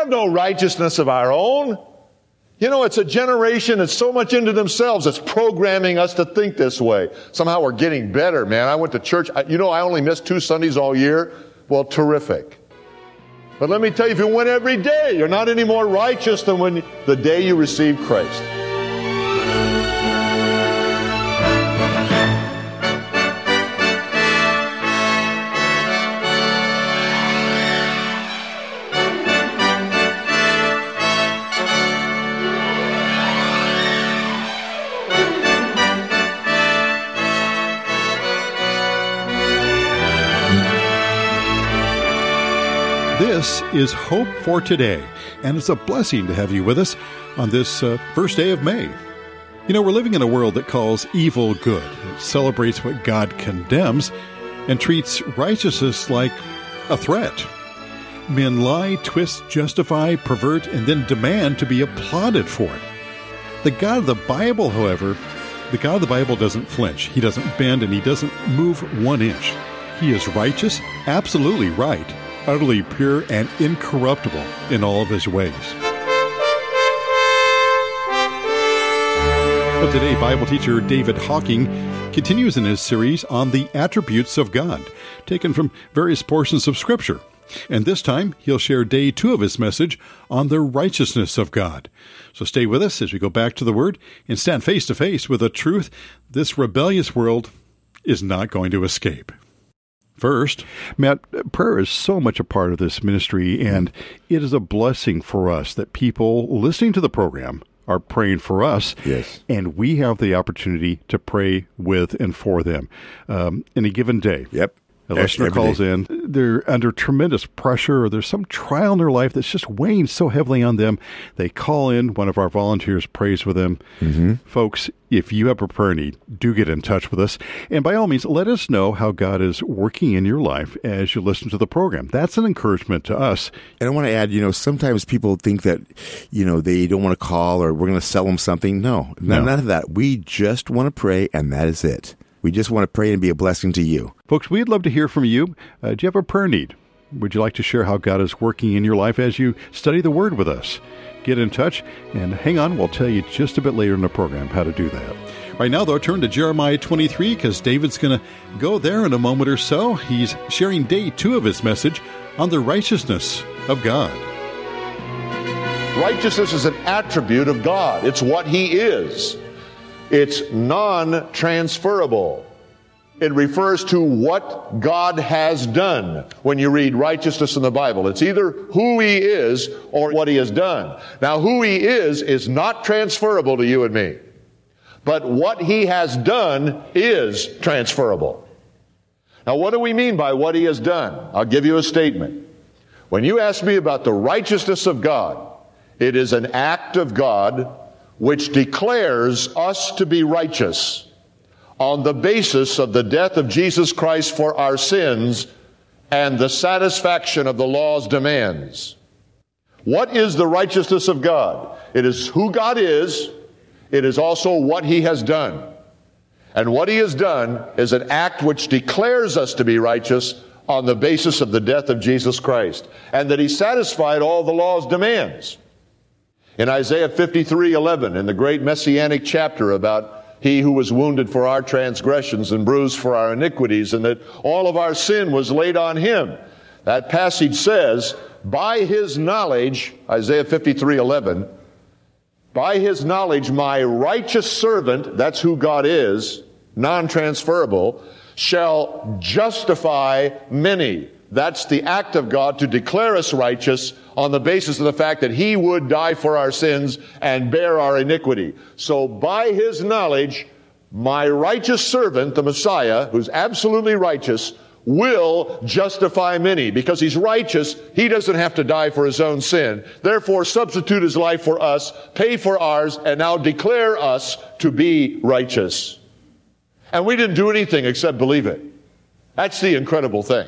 have no righteousness of our own. You know, it's a generation that's so much into themselves. It's programming us to think this way. Somehow we're getting better, man. I went to church. I only missed 2 Sundays all year. Well, terrific. But let me tell you, if you went every day, you're not any more righteous than when the day you received Christ. This is Hope for Today, and it's a blessing to have you with us on this first day of May. You know, we're living in a world that calls evil good. It celebrates what God condemns and treats righteousness like a threat. Men lie, twist, justify, pervert, and then demand to be applauded for it. The God of the Bible, however, the God of the Bible doesn't flinch. He doesn't bend, and he doesn't move 1 inch. He is righteous, absolutely right, utterly pure and incorruptible in all of his ways. Well, today, Bible teacher David Hocking continues in his series on the attributes of God, taken from various portions of Scripture. And this time, he'll share day 2 of his message on the righteousness of God. So stay with us as we go back to the Word and stand face to face with a truth this rebellious world is not going to escape. First, Matt, prayer is so much a part of this ministry, and it is a blessing for us that people listening to the program are praying for us. Yes. And we have the opportunity to pray with and for them in a given day. Yep. A listener calls in. They're under tremendous pressure, or there's some trial in their life that's just weighing so heavily on them. They call in. One of our volunteers prays with them. Mm-hmm. Folks, if you have a prayer need, do get in touch with us. And by all means, let us know how God is working in your life as you listen to the program. That's an encouragement to us. And I want to add, sometimes people think that, they don't want to call or we're going to sell them something. No, none of that. We just want to pray, and that is it. We just want to pray and be a blessing to you. Folks, we'd love to hear from you. Do you have a prayer need? Would you like to share how God is working in your life as you study the Word with us? Get in touch, and hang on, we'll tell you just a bit later in the program how to do that. Right now, though, turn to Jeremiah 23, because David's going to go there in a moment or so. He's sharing day 2 of his message on the righteousness of God. Righteousness is an attribute of God. It's what He is. It's non-transferable. It refers to what God has done when you read righteousness in the Bible. It's either who He is or what He has done. Now, who He is not transferable to you and me. But what He has done is transferable. Now, what do we mean by what He has done? I'll give you a statement. When you ask me about the righteousness of God, it is an act of God which declares us to be righteous on the basis of the death of Jesus Christ for our sins and the satisfaction of the law's demands. What is the righteousness of God? It is who God is. It is also what He has done. And what He has done is an act which declares us to be righteous on the basis of the death of Jesus Christ, and that He satisfied all the law's demands. In Isaiah 53:11, in the great messianic chapter about He who was wounded for our transgressions and bruised for our iniquities, and that all of our sin was laid on Him, that passage says, by His knowledge, Isaiah 53:11, by His knowledge my righteous servant, that's who God is, non-transferable, shall justify many. That's the act of God to declare us righteous on the basis of the fact that He would die for our sins and bear our iniquity. So by His knowledge, my righteous servant, the Messiah, who's absolutely righteous, will justify many. Because He's righteous, He doesn't have to die for His own sin. Therefore, substitute His life for us, pay for ours, and now declare us to be righteous. And we didn't do anything except believe it. That's the incredible thing.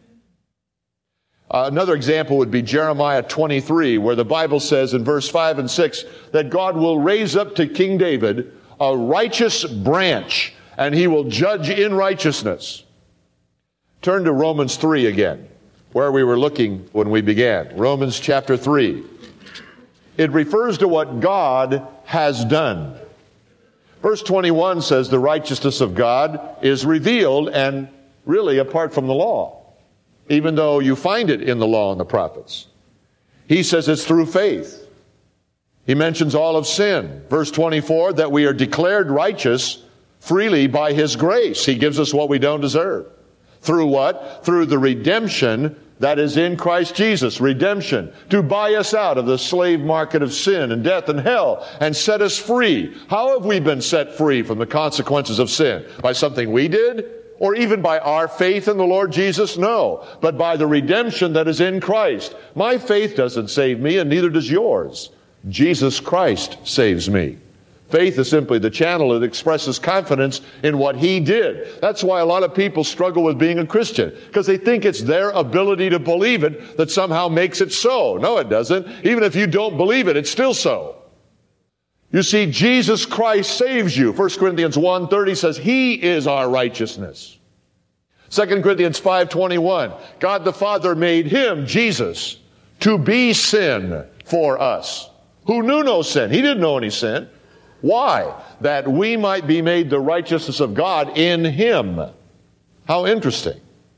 Another example would be Jeremiah 23, where the Bible says in verse 5 and 6 that God will raise up to King David a righteous branch, and He will judge in righteousness. Turn to Romans 3 again. where we were looking when we began. Romans chapter 3. It refers to what God has done. Verse 21 says the righteousness of God is revealed and really apart from the law, even though you find it in the law and the prophets. He says it's through faith. He mentions all of sin. Verse 24, that we are declared righteous freely by His grace. He gives us what we don't deserve. Through what? Through the redemption that is in Christ Jesus. Redemption. To buy us out of the slave market of sin and death and hell and set us free. How have we been set free from the consequences of sin? By something we did? Or even by our faith in the Lord Jesus? No. But by the redemption that is in Christ. My faith doesn't save me, and neither does yours. Jesus Christ saves me. Faith is simply the channel that expresses confidence in what He did. That's why a lot of people struggle with being a Christian, because they think it's their ability to believe it that somehow makes it so. No, it doesn't. Even if you don't believe it, it's still so. You see, Jesus Christ saves you. 1 Corinthians 1:30 says He is our righteousness. 2 Corinthians 5:21, God the Father made Him, Jesus, to be sin for us, who knew no sin. He didn't know any sin. Why? That we might be made the righteousness of God in Him. How interesting.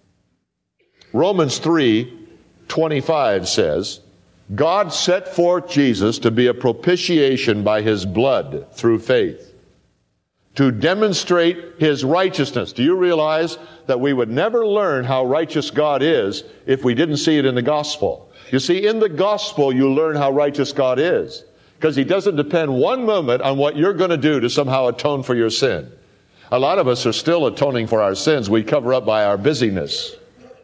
Romans 3:25 says, God set forth Jesus to be a propitiation by His blood through faith, to demonstrate His righteousness. Do you realize that we would never learn how righteous God is if we didn't see it in the gospel? You see, in the gospel you learn how righteous God is, because He doesn't depend one moment on what you're going to do to somehow atone for your sin. A lot of us are still atoning for our sins. We cover up by our busyness.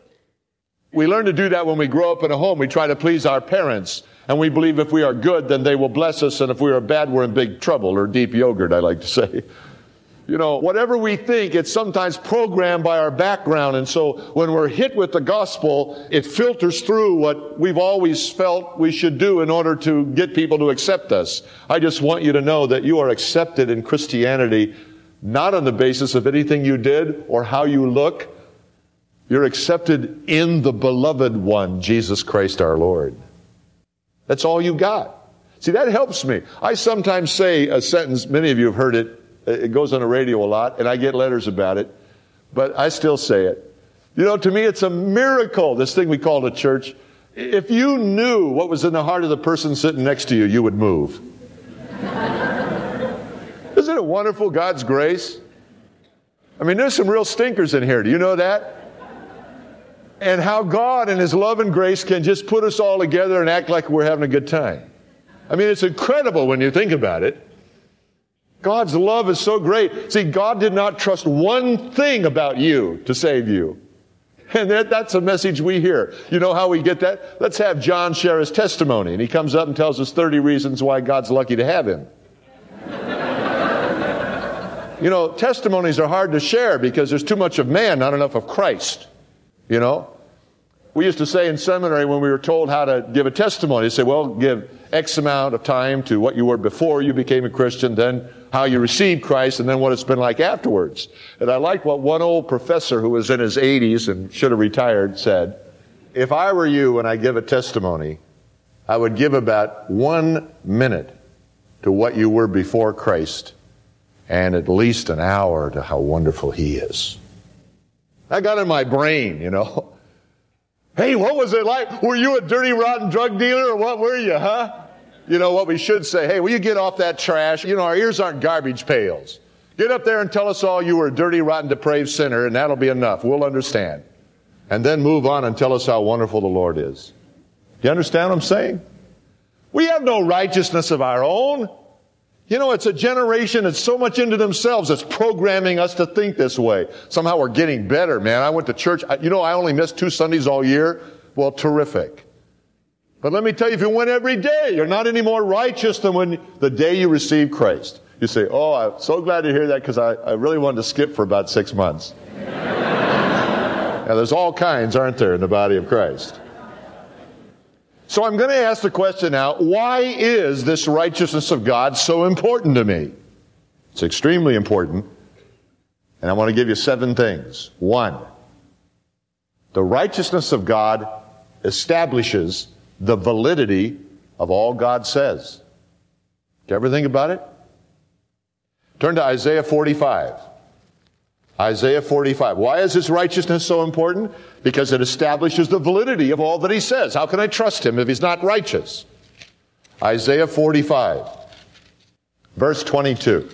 We learn to do that when we grow up in a home. We try to please our parents, and we believe if we are good, then they will bless us, and if we are bad, we're in big trouble, or deep yogurt, I like to say. You know, whatever we think, it's sometimes programmed by our background, and so when we're hit with the gospel, it filters through what we've always felt we should do in order to get people to accept us. I just want you to know that you are accepted in Christianity not on the basis of anything you did or how you look. You're accepted in the beloved one, Jesus Christ our Lord. That's all you got. See, that helps me. I sometimes say a sentence, many of you have heard it. It goes on the radio a lot, and I get letters about it, but I still say it. You know, to me, it's a miracle, this thing we call the church. If you knew what was in the heart of the person sitting next to you, you would move. Isn't it wonderful, God's grace? I mean, there's some real stinkers in here. Do you know that? And how God in His love and grace can just put us all together and act like we're having a good time. I mean, it's incredible when you think about it. God's love is so great. See, God did not trust one thing about you to save you. And that's a message we hear. You know how we get that? Let's have John share his testimony. And he comes up and tells us 30 reasons why God's lucky to have him. You know, testimonies are hard to share because there's too much of man, not enough of Christ. You know? We used to say in seminary when we were told how to give a testimony, they say, well, give X amount of time to what you were before you became a Christian, then how you received Christ, and then what it's been like afterwards. And I like what one old professor who was in his 80s and should have retired said, if I were you when I give a testimony, I would give about 1 minute to what you were before Christ and at least an hour to how wonderful He is. I got in my brain, you know. Hey, what was it like? Were you a dirty, rotten drug dealer or what were you, huh? You know what we should say, hey, will you get off that trash? You know, our ears aren't garbage pails. Get up there and tell us all you were a dirty, rotten, depraved sinner, and that'll be enough. We'll understand. And then move on and tell us how wonderful the Lord is. Do you understand what I'm saying? We have no righteousness of our own. You know, it's a generation that's so much into themselves that's programming us to think this way. Somehow we're getting better, man. I went to church. You know, I only missed 2 Sundays all year. Well, terrific. But let me tell you, if you went every day, you're not any more righteous than when the day you received Christ. You say, oh, I'm so glad to hear that because I really wanted to skip for about 6 months. Now, there's all kinds, aren't there, in the body of Christ? So I'm going to ask the question now, why is this righteousness of God so important to me? It's extremely important. And I want to give you 7 things. 1, The righteousness of God establishes the validity of all God says. Do you ever think about it? Turn to Isaiah 45. Isaiah 45. Why is his righteousness so important? Because it establishes the validity of all that he says. How can I trust him if he's not righteous? Isaiah 45, verse 22.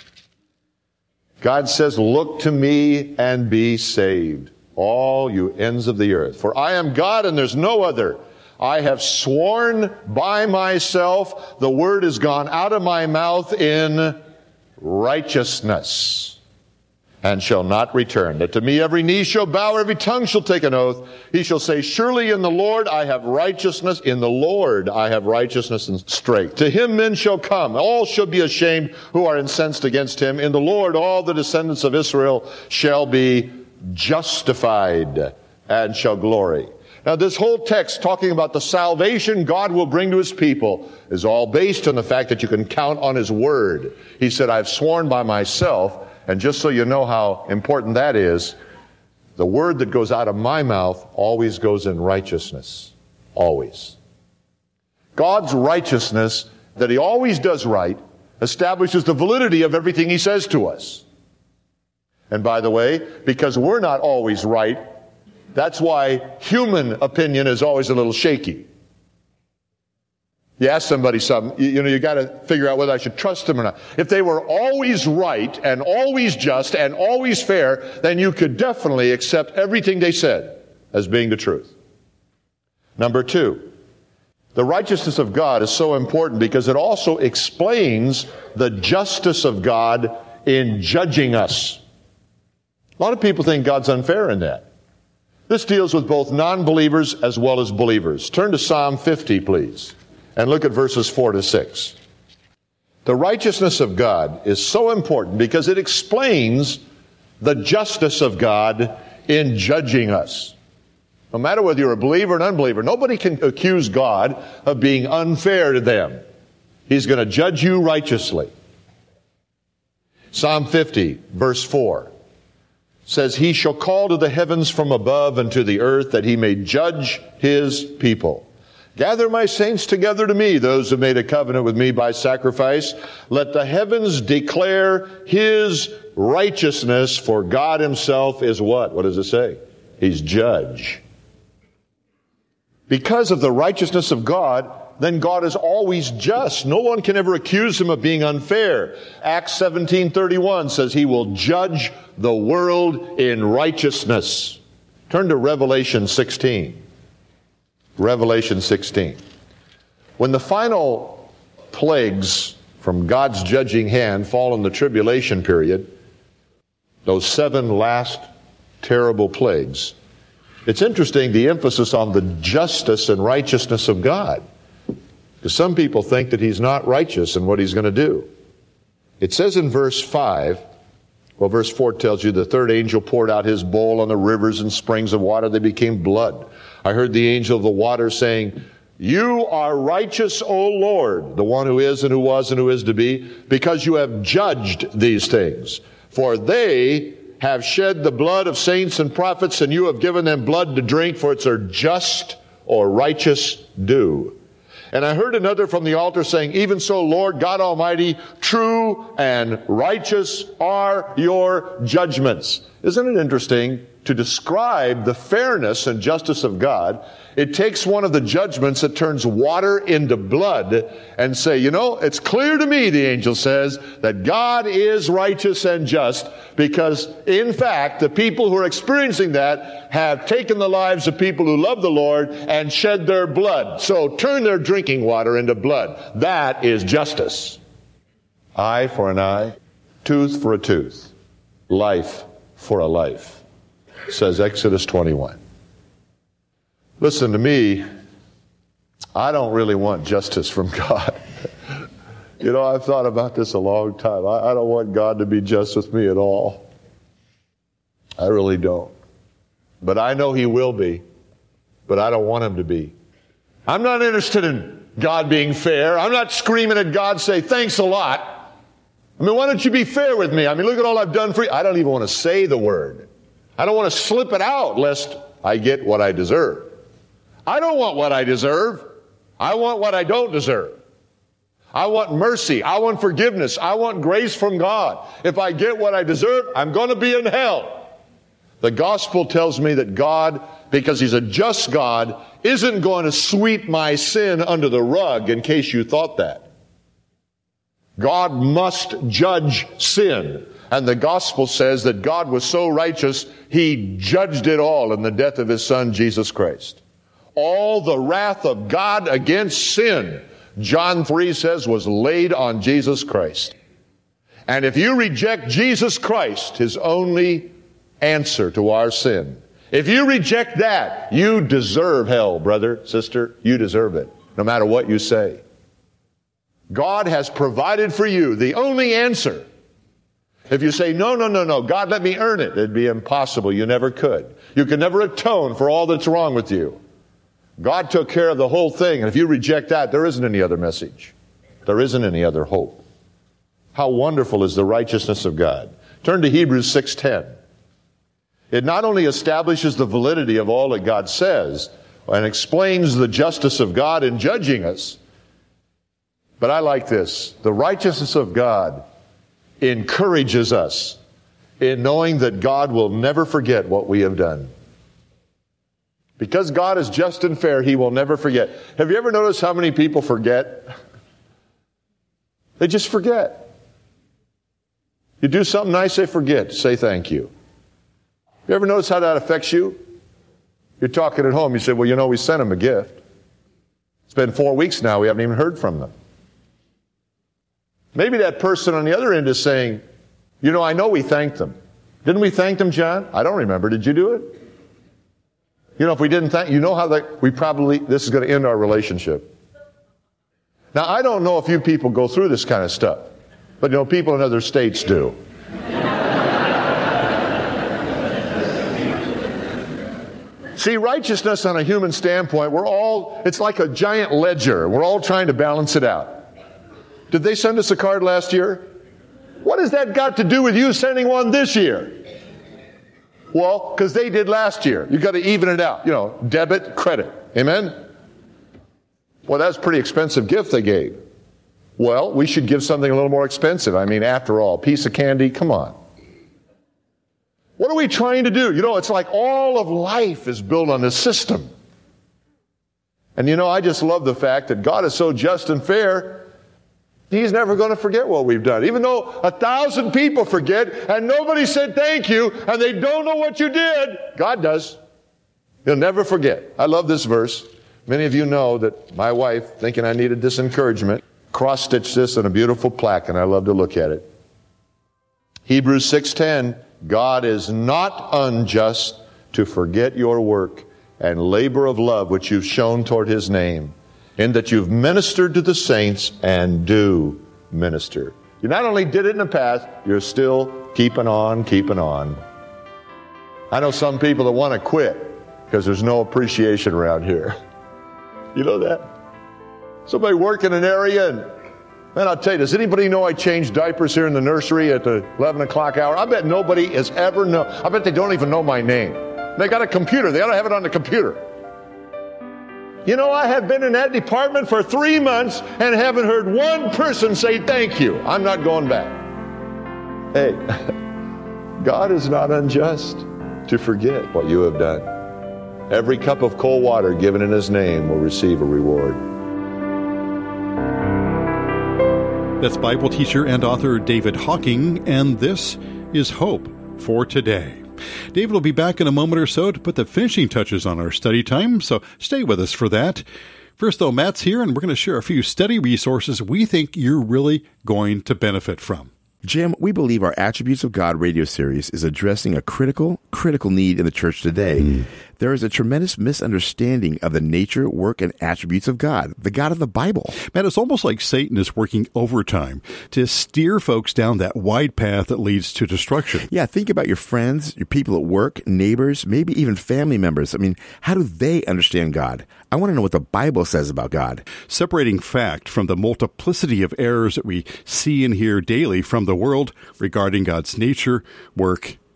God says, "Look to me and be saved, all you ends of the earth. For I am God and there's no other. I have sworn by myself, the word has gone out of my mouth in righteousness, and shall not return. That to me every knee shall bow, every tongue shall take an oath. He shall say, surely in the Lord I have righteousness. In the Lord I have righteousness and strength. To him men shall come. All shall be ashamed who are incensed against him. In the Lord all the descendants of Israel shall be justified and shall glory." Now this whole text talking about the salvation God will bring to his people is all based on the fact that you can count on his word. He said, "I've sworn by myself." And just so you know how important that is, the word that goes out of my mouth always goes in righteousness. Always. God's righteousness, that he always does right, establishes the validity of everything he says to us. And by the way, because we're not always right, that's why human opinion is always a little shaky. You ask somebody something, you got to figure out whether I should trust them or not. If they were always right and always just and always fair, then you could definitely accept everything they said as being the truth. Number two, the righteousness of God is so important because it also explains the justice of God in judging us. A lot of people think God's unfair in that. This deals with both non-believers as well as believers. Turn to Psalm 50, please. And look at verses 4 to 6. The righteousness of God is so important because it explains the justice of God in judging us. No matter whether you're a believer or an unbeliever, nobody can accuse God of being unfair to them. He's going to judge you righteously. Psalm 50, verse 4 says, "He shall call to the heavens from above and to the earth that he may judge his people. Gather my saints together to me, those who made a covenant with me by sacrifice. Let the heavens declare his righteousness, for God himself is what? What does it say? He's judge." Because of the righteousness of God, then God is always just. No one can ever accuse him of being unfair. Acts 17:31 says he will judge the world in righteousness. Turn to Revelation 16. Revelation 16. When the final plagues from God's judging hand fall in the tribulation period, those 7 last terrible plagues, it's interesting the emphasis on the justice and righteousness of God. Because some people think that he's not righteous in what he's going to do. It says in verse 5, well, verse 4 tells you the third angel poured out his bowl on the rivers and springs of water. They became blood. I heard the angel of the water saying, "You are righteous, O Lord, the one who is and who was and who is to be, because you have judged these things. For they have shed the blood of saints and prophets, and you have given them blood to drink, for it's their just or righteous due." And I heard another from the altar saying, "Even so, Lord God Almighty, true and righteous are your judgments." Isn't it interesting? To describe the fairness and justice of God, it takes one of the judgments that turns water into blood and say, it's clear to me, the angel says, that God is righteous and just because, in fact, the people who are experiencing that have taken the lives of people who love the Lord and shed their blood. So turn their drinking water into blood. That is justice. Eye for an eye, tooth for a tooth, life for a life, says Exodus 21. Listen to me, I don't really want justice from God. I've thought about this a long time. I don't want God to be just with me at all. I really don't. But I know he will be. But I don't want him to be. I'm not interested in God being fair. I'm not screaming at God, say, "Thanks a lot. Why don't you be fair with me? Look at all I've done for you." I don't even want to say the word. I don't want to slip it out lest I get what I deserve. I don't want what I deserve. I want what I don't deserve. I want mercy. I want forgiveness. I want grace from God. If I get what I deserve, I'm going to be in hell. The gospel tells me that God, because He's a just God, isn't going to sweep my sin under the rug in case you thought that. God must judge sin. And the gospel says that God was so righteous, He judged it all in the death of His Son, Jesus Christ. All the wrath of God against sin, John 3 says, was laid on Jesus Christ. And if you reject Jesus Christ, His only answer to our sin, if you reject that, you deserve hell, brother, sister. You deserve it, no matter what you say. God has provided for you the only answer. If you say, no, God, let me earn it, it'd be impossible. You never could. You could never atone for all that's wrong with you. God took care of the whole thing, and if you reject that, there isn't any other message. There isn't any other hope. How wonderful is the righteousness of God. Turn to Hebrews 6:10. It not only establishes the validity of all that God says and explains the justice of God in judging us, but I like this. The righteousness of God encourages us in knowing that God will never forget what we have done. Because God is just and fair, He will never forget. Have you ever noticed how many people forget? They just forget. You do something nice, they forget to say thank you. You ever notice how that affects you? You're talking at home, you say, well, we sent them a gift. It's been 4 weeks now, we haven't even heard from them. Maybe that person on the other end is saying, I know we thanked them. Didn't we thank them, John? I don't remember. Did you do it? If we didn't thank, this is going to end our relationship. Now, I don't know if you people go through this kind of stuff, but people in other states do. See, righteousness on a human standpoint, it's like a giant ledger. We're all trying to balance it out. Did they send us a card last year? What has that got to do with you sending one this year? Well, because they did last year. You've got to even it out. Debit, credit. Amen? Well, that's a pretty expensive gift they gave. Well, we should give something a little more expensive. After all, a piece of candy, come on. What are we trying to do? It's like all of life is built on this system. And I just love the fact that God is so just and fair, He's never going to forget what we've done. Even though 1,000 people forget and nobody said thank you and they don't know what you did, God does. He'll never forget. I love this verse. Many of you know that my wife, thinking I needed this encouragement, cross-stitched this in a beautiful plaque, and I love to look at it. Hebrews 6:10, God is not unjust to forget your work and labor of love which you've shown toward His name, in that you've ministered to the saints and do minister. You not only did it in the past, you're still keeping on. I know some people that want to quit because there's no appreciation around here. You know that? Somebody work in an area and, man, I'll tell you, does anybody know I change diapers here in the nursery at the 11 o'clock hour? I bet nobody has ever known. I bet they don't even know my name. They got a computer. They ought to have it on the computer. I have been in that department for 3 months and haven't heard one person say thank you. I'm not going back. Hey, God is not unjust to forget what you have done. Every cup of cold water given in His name will receive a reward. That's Bible teacher and author David Hocking, and this is Hope for Today. David will be back in a moment or so to put the finishing touches on our study time, so stay with us for that. First, though, Matt's here, and we're going to share a few study resources we think you're really going to benefit from. Jim, we believe our Attributes of God radio series is addressing a critical need in the church today. There is a tremendous misunderstanding of the nature, work, and attributes of God, the God of the Bible. Man, it's almost like Satan is working overtime to steer folks down that wide path that leads to destruction. Yeah, think about your friends, your people at work, neighbors, maybe even family members. How do they understand God? I want to know what the Bible says about God. Separating fact from the multiplicity of errors that we see and hear daily from the world regarding God's nature, work,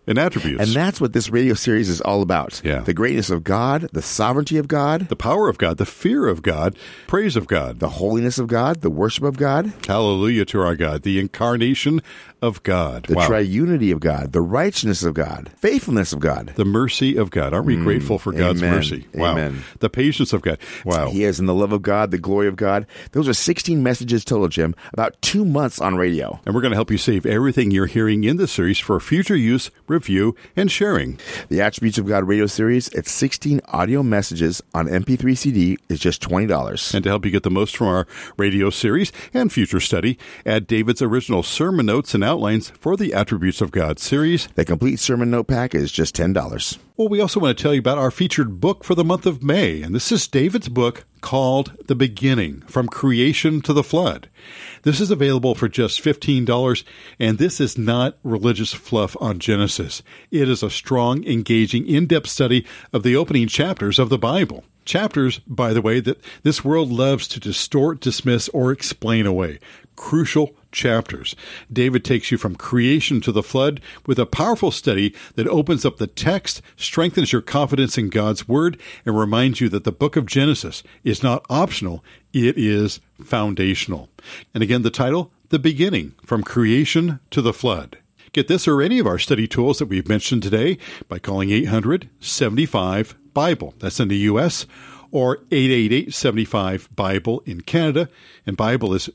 and attributes. And that's what this radio series is all about. Yeah. The greatness of God, the sovereignty of God, the power of God, the fear of God, praise of God, the holiness of God, the worship of God. Hallelujah to our God, the incarnation of God. The triunity of God, the righteousness of God, faithfulness of God. The mercy of God. Aren't we grateful for God's mercy? Wow. Amen. The patience of God. Wow. He is in the love of God, the glory of God. Those are 16 messages total, Jim, about 2 months on radio. And we're going to help you save everything you're hearing in this series for future use, review, and sharing. The Attributes of God radio series, it's 16 audio messages on MP3 CD, is just $20. And to help you get the most from our radio series and future study, add David's original sermon notes and outlines for the Attributes of God series. The complete sermon note pack is just $10. Well, we also want to tell you about our featured book for the month of May, and this is David's book called The Beginning, From Creation to the Flood. This is available for just $15, and this is not religious fluff on Genesis. It is a strong, engaging, in-depth study of the opening chapters of the Bible. Chapters, by the way, that this world loves to distort, dismiss, or explain away. Crucial chapters. David takes you from creation to the flood with a powerful study that opens up the text, strengthens your confidence in God's Word, and reminds you that the book of Genesis is not optional, it is foundational. And again, the title, The Beginning, From Creation to the Flood. Get this or any of our study tools that we've mentioned today by calling 800-75-BIBLE. That's in the U.S., or 888-75-BIBLE in Canada, and Bible is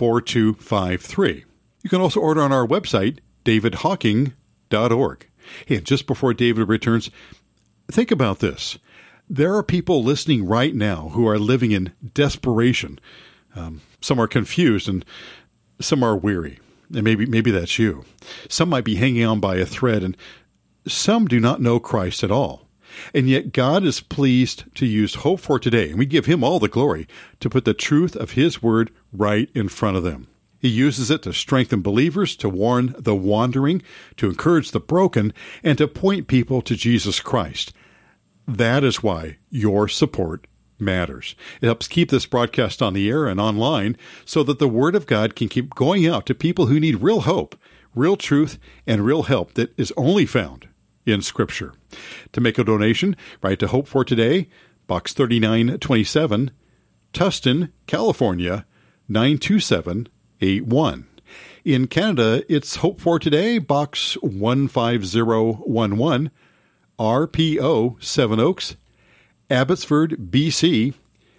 24253. You can also order on our website, davidhawking.org. Hey, and just before David returns, think about this. There are people listening right now who are living in desperation. Some are confused and some are weary. And maybe that's you. Some might be hanging on by a thread, and some do not know Christ at all. And yet God is pleased to use Hope for Today, and we give him all the glory, to put the truth of his word right in front of them. He uses it to strengthen believers, to warn the wandering, to encourage the broken, and to point people to Jesus Christ. That is why your support matters. It helps keep this broadcast on the air and online so that the Word of God can keep going out to people who need real hope, real truth, and real help that is only found in Scripture. To make a donation, write to Hope for Today, Box 3927, Tustin, California, 92781. In Canada, it's Hope for Today, Box 15011, RPO 7 Oaks, Abbotsford, BC,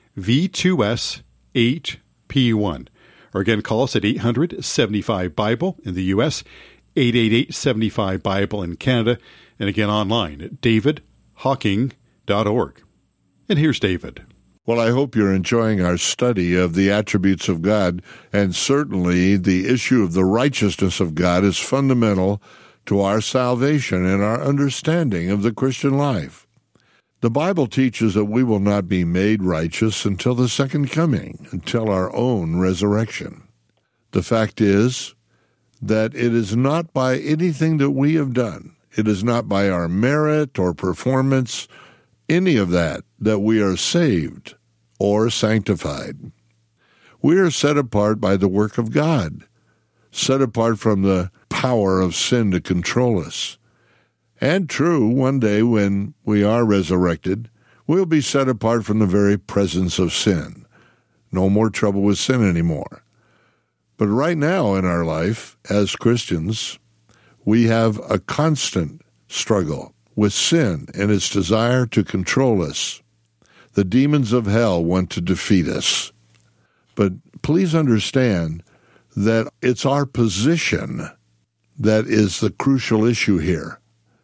V2S 8P1. Or again, call us at 800-75-BIBLE in the U.S., 888-75-BIBLE in Canada, and again online at davidhawking.org. And here's David. Well, I hope you're enjoying our study of the attributes of God, and certainly the issue of the righteousness of God is fundamental to our salvation and our understanding of the Christian life. The Bible teaches that we will not be made righteous until the second coming, until our own resurrection. The fact is that it is not by anything that we have done. It is not by our merit or performance, any of that we are saved or sanctified. We are set apart by the work of God, set apart from the power of sin to control us. And true, one day when we are resurrected, we'll be set apart from the very presence of sin. No more trouble with sin anymore. But right now in our life, as Christians, we have a constant struggle with sin and its desire to control us. The demons of hell want to defeat us. But please understand that it's our position that is the crucial issue here.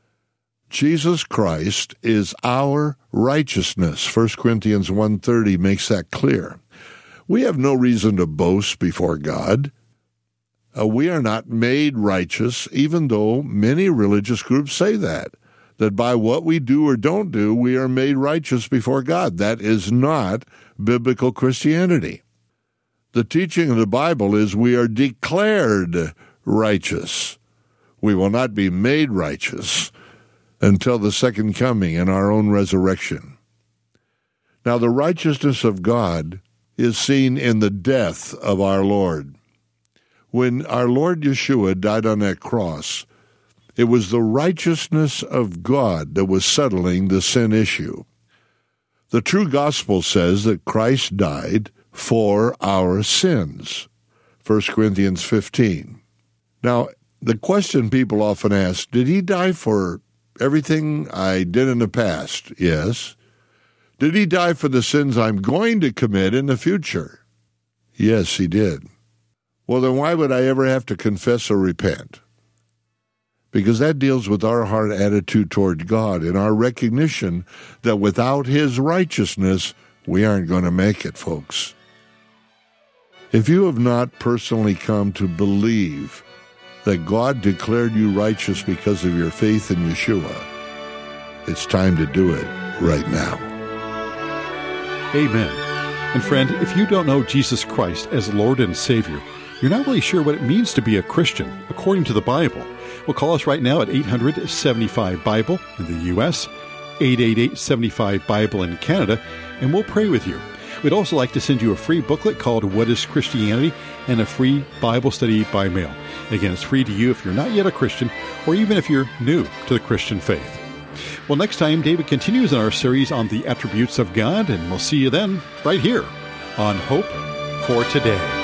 Jesus Christ is our righteousness. 1 Corinthians 1:30 makes that clear. We have no reason to boast before God. We are not made righteous, even though many religious groups say that by what we do or don't do, we are made righteous before God. That is not biblical Christianity. The teaching of the Bible is we are declared righteous. We will not be made righteous until the second coming and our own resurrection. Now, the righteousness of God is seen in the death of our Lord. When our Lord Yeshua died on that cross, It was the righteousness of God that was settling the sin issue. The true gospel says that Christ died for our sins. 1 Corinthians 15. Now, the question people often ask, did he die for everything I did in the past? Yes. Did he die for the sins I'm going to commit in the future? Yes, he did. Well, then why would I ever have to confess or repent? Because that deals with our heart attitude toward God and our recognition that without his righteousness, we aren't going to make it, folks. If you have not personally come to believe that God declared you righteous because of your faith in Yeshua, it's time to do it right now. Amen. And friend, if you don't know Jesus Christ as Lord and Savior, you're not really sure what it means to be a Christian according to the Bible. Well, call us right now at 800-75-BIBLE in the U.S., 888-75-BIBLE in Canada, and we'll pray with you. We'd also like to send you a free booklet called What is Christianity and a free Bible study by mail. Again, it's free to you if you're not yet a Christian or even if you're new to the Christian faith. Well, next time, David continues in our series on the attributes of God, and we'll see you then right here on Hope for Today.